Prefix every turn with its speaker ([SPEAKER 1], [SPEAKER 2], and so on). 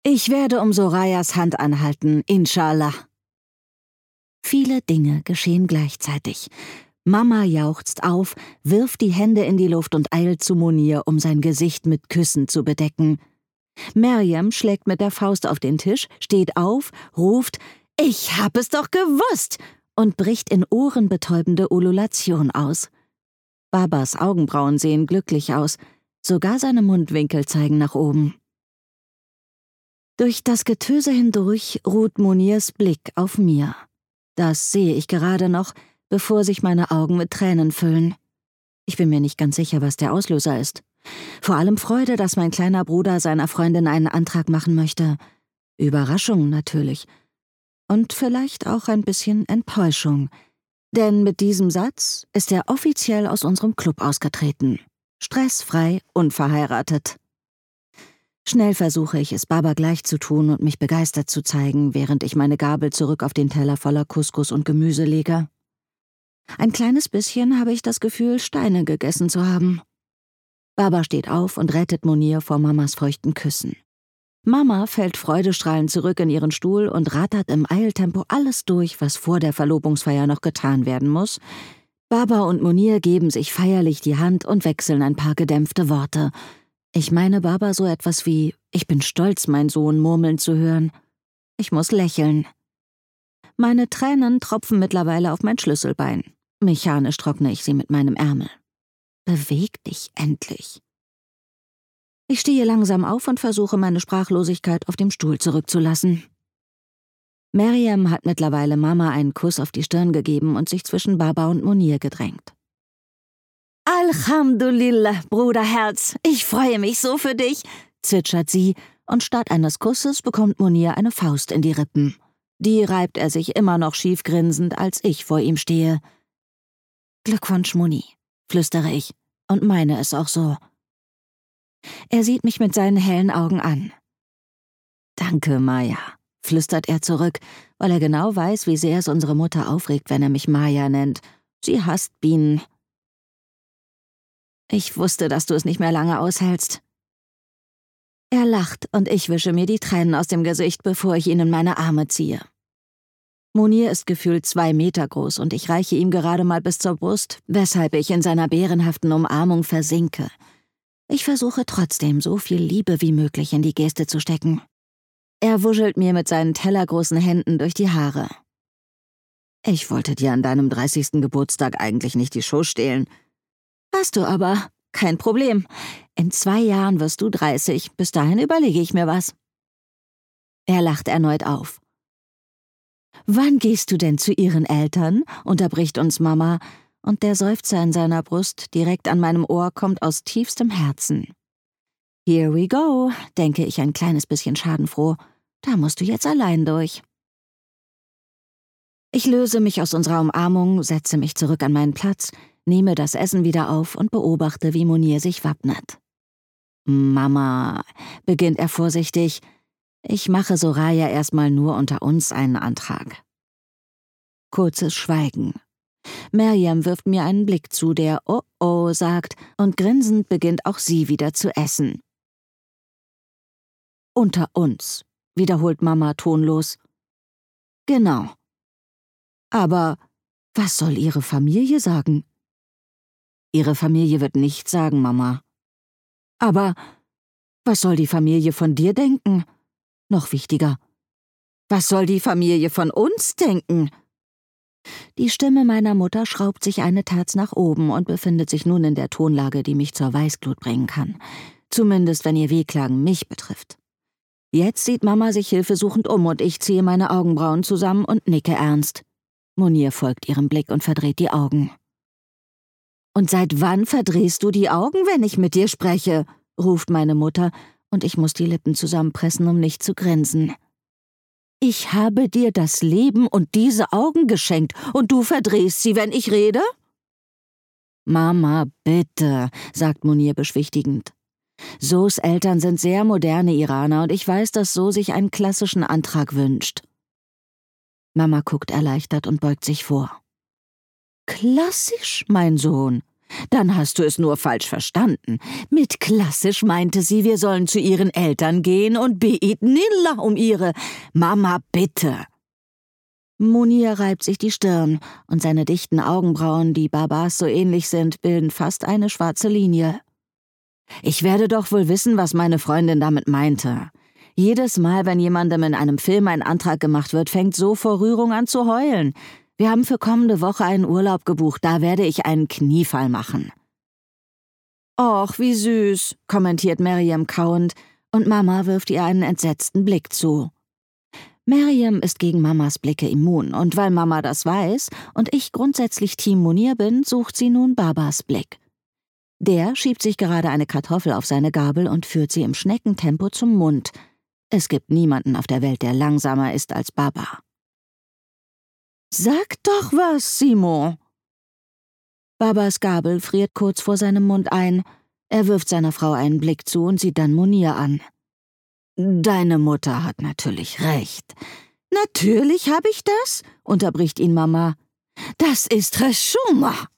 [SPEAKER 1] Ich werde um Sorayas Hand anhalten, inshallah. Viele Dinge geschehen gleichzeitig. Mama jauchzt auf, wirft die Hände in die Luft und eilt zu Munir, um sein Gesicht mit Küssen zu bedecken. Maryam schlägt mit der Faust auf den Tisch, steht auf, ruft »Ich hab es doch gewusst!« und bricht in ohrenbetäubende Ululation aus. Babas Augenbrauen sehen glücklich aus, sogar seine Mundwinkel zeigen nach oben. Durch das Getöse hindurch ruht Munirs Blick auf mir. Das sehe ich gerade noch, bevor sich meine Augen mit Tränen füllen. Ich bin mir nicht ganz sicher, was der Auslöser ist. Vor allem Freude, dass mein kleiner Bruder seiner Freundin einen Antrag machen möchte. Überraschung natürlich. Und vielleicht auch ein bisschen Enttäuschung. Denn mit diesem Satz ist er offiziell aus unserem Club ausgetreten. Stressfrei, unverheiratet. Schnell versuche ich es Baba gleich zu tun und mich begeistert zu zeigen, während ich meine Gabel zurück auf den Teller voller Couscous und Gemüse lege. Ein kleines bisschen habe ich das Gefühl, Steine gegessen zu haben. Baba steht auf und rettet Munir vor Mamas feuchten Küssen. Mama fällt freudestrahlend zurück in ihren Stuhl und rattert im Eiltempo alles durch, was vor der Verlobungsfeier noch getan werden muss. Baba und Munir geben sich feierlich die Hand und wechseln ein paar gedämpfte Worte. Ich meine Baba so etwas wie »Ich bin stolz, mein Sohn« murmeln zu hören. Ich muss lächeln. Meine Tränen tropfen mittlerweile auf mein Schlüsselbein. Mechanisch trockne ich sie mit meinem Ärmel. Beweg dich endlich. Ich stehe langsam auf und versuche, meine Sprachlosigkeit auf dem Stuhl zurückzulassen. Maryam hat mittlerweile Mama einen Kuss auf die Stirn gegeben und sich zwischen Baba und Munir gedrängt. »Alhamdulillah, Bruderherz, ich freue mich so für dich«, zwitschert sie, und statt eines Kusses bekommt Munir eine Faust in die Rippen. Die reibt er sich immer noch schief grinsend, als ich vor ihm stehe. »Glückwunsch, Muni«, flüstere ich und meine es auch so. Er sieht mich mit seinen hellen Augen an. »Danke, Maya«, flüstert er zurück, weil er genau weiß, wie sehr es unsere Mutter aufregt, wenn er mich Maya nennt. Sie hasst Bienen. »Ich wusste, dass du es nicht mehr lange aushältst.« Er lacht und ich wische mir die Tränen aus dem Gesicht, bevor ich ihn in meine Arme ziehe. Munir ist gefühlt 2 Meter groß und ich reiche ihm gerade mal bis zur Brust, weshalb ich in seiner bärenhaften Umarmung versinke. Ich versuche trotzdem, so viel Liebe wie möglich in die Geste zu stecken. Er wuschelt mir mit seinen tellergroßen Händen durch die Haare. »Ich wollte dir an deinem 30. Geburtstag eigentlich nicht die Show stehlen.« »Hast du aber. Kein Problem. In 2 Jahren wirst du 30. Bis dahin überlege ich mir was.« Er lacht erneut auf. »Wann gehst du denn zu ihren Eltern?« unterbricht uns Mama, und der Seufzer in seiner Brust direkt an meinem Ohr kommt aus tiefstem Herzen. »Here we go«, denke ich ein kleines bisschen schadenfroh. »Da musst du jetzt allein durch.« Ich löse mich aus unserer Umarmung, setze mich zurück an meinen Platz, nehme das Essen wieder auf und beobachte, wie Munir sich wappnet. »Mama«, beginnt er vorsichtig, »ich mache Soraya erstmal nur unter uns einen Antrag.« Kurzes Schweigen. Maryam wirft mir einen Blick zu, der »Oh oh« sagt, und grinsend beginnt auch sie wieder zu essen. »Unter uns«, wiederholt Mama tonlos. »Genau. Aber was soll ihre Familie sagen?« »Ihre Familie wird nichts sagen, Mama.« »Aber was soll die Familie von dir denken? Noch wichtiger, was soll die Familie von uns denken?« Die Stimme meiner Mutter schraubt sich eine Terz nach oben und befindet sich nun in der Tonlage, die mich zur Weißglut bringen kann. Zumindest, wenn ihr Wehklagen mich betrifft. Jetzt sieht Mama sich hilfesuchend um und ich ziehe meine Augenbrauen zusammen und nicke ernst. Munir folgt ihrem Blick und verdreht die Augen. »Und seit wann verdrehst du die Augen, wenn ich mit dir spreche?« ruft meine Mutter, und ich muss die Lippen zusammenpressen, um nicht zu grinsen. »Ich habe dir das Leben und diese Augen geschenkt, und du verdrehst sie, wenn ich rede?« »Mama, bitte«, sagt Munir beschwichtigend. »Sos Eltern sind sehr moderne Iraner, und ich weiß, dass So sich einen klassischen Antrag wünscht.« Mama guckt erleichtert und beugt sich vor. »Klassisch, mein Sohn? Dann hast du es nur falsch verstanden. Mit klassisch meinte sie, wir sollen zu ihren Eltern gehen und bi'idnillah um ihre Mama bitte. Munir reibt sich die Stirn und seine dichten Augenbrauen, die Babas so ähnlich sind, bilden fast eine schwarze Linie. Ich werde doch wohl wissen, was meine Freundin damit meinte. Jedes Mal, wenn jemandem in einem Film ein Antrag gemacht wird, fängt so vor Rührung an zu heulen. Wir haben für kommende Woche einen Urlaub gebucht, da werde ich einen Kniefall machen. »Och, wie süß«, kommentiert Maryam kauend, und Mama wirft ihr einen entsetzten Blick zu. Maryam ist gegen Mamas Blicke immun, und weil Mama das weiß und ich grundsätzlich Team Munir bin, sucht sie nun Babas Blick. Der schiebt sich gerade eine Kartoffel auf seine Gabel und führt sie im Schneckentempo zum Mund. Es gibt niemanden auf der Welt, der langsamer ist als Baba. »Sag doch was, Simo!« Babas Gabel friert kurz vor seinem Mund ein. Er wirft seiner Frau einen Blick zu und sieht dann Munir an. »Deine Mutter hat natürlich recht.« »Natürlich habe ich das«, unterbricht ihn Mama. »Das ist Reshuma.«